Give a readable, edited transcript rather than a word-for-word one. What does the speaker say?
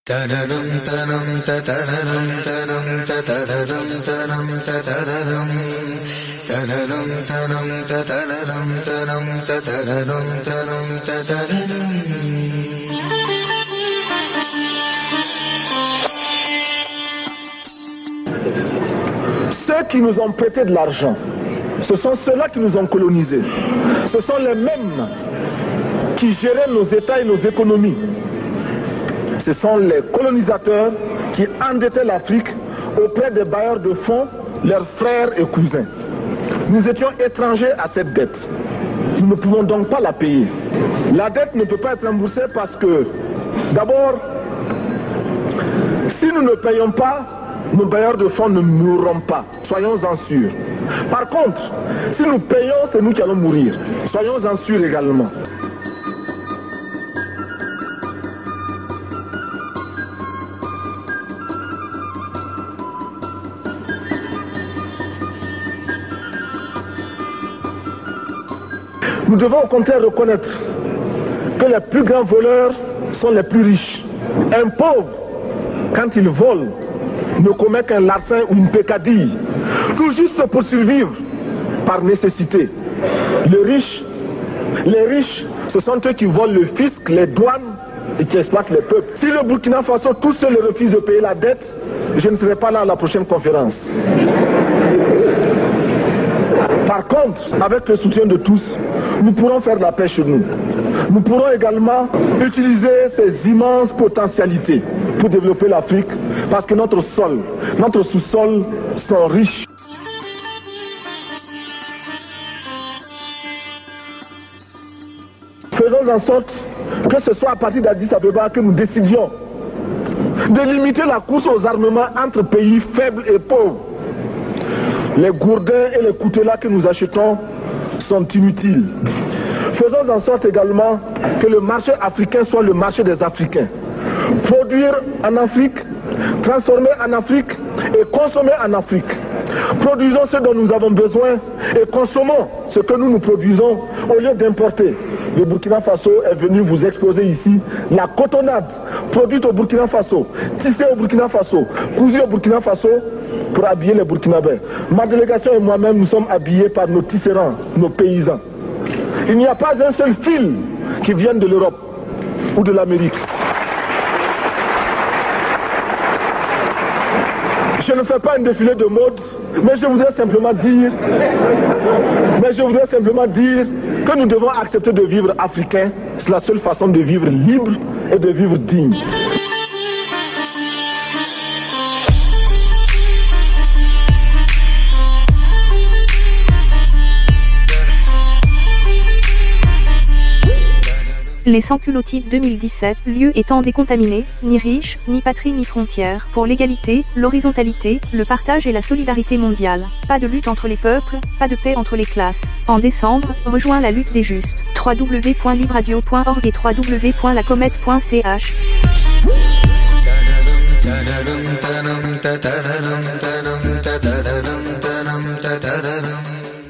Ceux qui nous ont prêté de l'argent, ce sont ceux-là qui nous ont colonisés. Ce sont les mêmes qui géraient nos États et nos économies. Ce sont les colonisateurs qui endettaient l'Afrique auprès des bailleurs de fonds, leurs frères et cousins. Nous étions étrangers à cette dette. Nous ne pouvons donc pas la payer. La dette ne peut pas être remboursée parce que, d'abord, si nous ne payons pas, nos bailleurs de fonds ne mourront pas. Soyons-en sûrs. Par contre, si nous payons, c'est nous qui allons mourir. Soyons-en sûrs également. Nous devons au contraire reconnaître que les plus grands voleurs sont les plus riches. Un pauvre, quand il vole, ne commet qu'un larcin ou une peccadille, tout juste pour survivre par nécessité. Les riches, ce sont eux qui volent le fisc, les douanes et qui exploitent les peuples. Si le Burkina Faso, tous ceux le refusent de payer la dette, je ne serai pas là à la prochaine conférence. Par contre, avec le soutien de tous, nous pourrons faire la paix chez nous. Nous pourrons également utiliser ces immenses potentialités pour développer l'Afrique, parce que notre sous-sol sont riches. Faisons en sorte que ce soit à partir d'Addis Abeba que nous décidions de limiter la course aux armements entre pays faibles et pauvres. Les gourdins et les coutelas que nous achetons sont inutiles. Faisons en sorte également que le marché africain soit le marché des Africains. Produire en Afrique, transformer en Afrique et consommer en Afrique. Produisons ce dont nous avons besoin et consommons ce que nous produisons au lieu d'importer. Le Burkina Faso est venu vous exposer ici la cotonnade produite au Burkina Faso, tissée au Burkina Faso, cousue au Burkina Faso pour habiller les Burkinabés. Ma délégation et moi-même, nous sommes habillés par nos tisserands, nos paysans. Il n'y a pas un seul fil qui vienne de l'Europe ou de l'Amérique. Je ne fais pas un défilé de mode, mais je voudrais simplement dire que nous devons accepter de vivre africain. C'est la seule façon de vivre libre et de vivre digne. Les sans-culottides 2017, lieu étant décontaminé, ni riche, ni patrie ni frontières, pour l'égalité, l'horizontalité, le partage et la solidarité mondiale. Pas de lutte entre les peuples, pas de paix entre les classes. En décembre, rejoins la lutte des justes. www.libradio.org et www.lacomète.ch